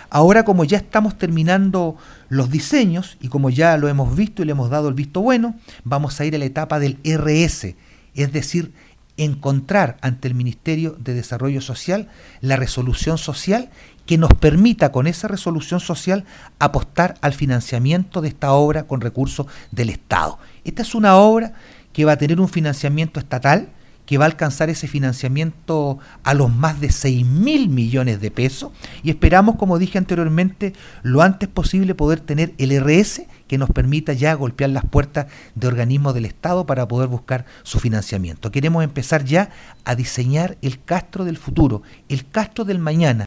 Ahora, como ya estamos terminando los diseños y como ya lo hemos visto y le hemos dado el visto bueno, vamos a ir a la etapa del RS, es decir, encontrar ante el Ministerio de Desarrollo Social la resolución social que nos permita con esa resolución social apostar al financiamiento de esta obra con recursos del Estado. Esta es una obra que va a tener un financiamiento estatal, que va a alcanzar ese financiamiento a los más de 6.000 millones de pesos y esperamos, como dije anteriormente, lo antes posible poder tener el RS que nos permita ya golpear las puertas de organismos del Estado para poder buscar su financiamiento. Queremos empezar ya a diseñar el Castro del futuro, el Castro del mañana.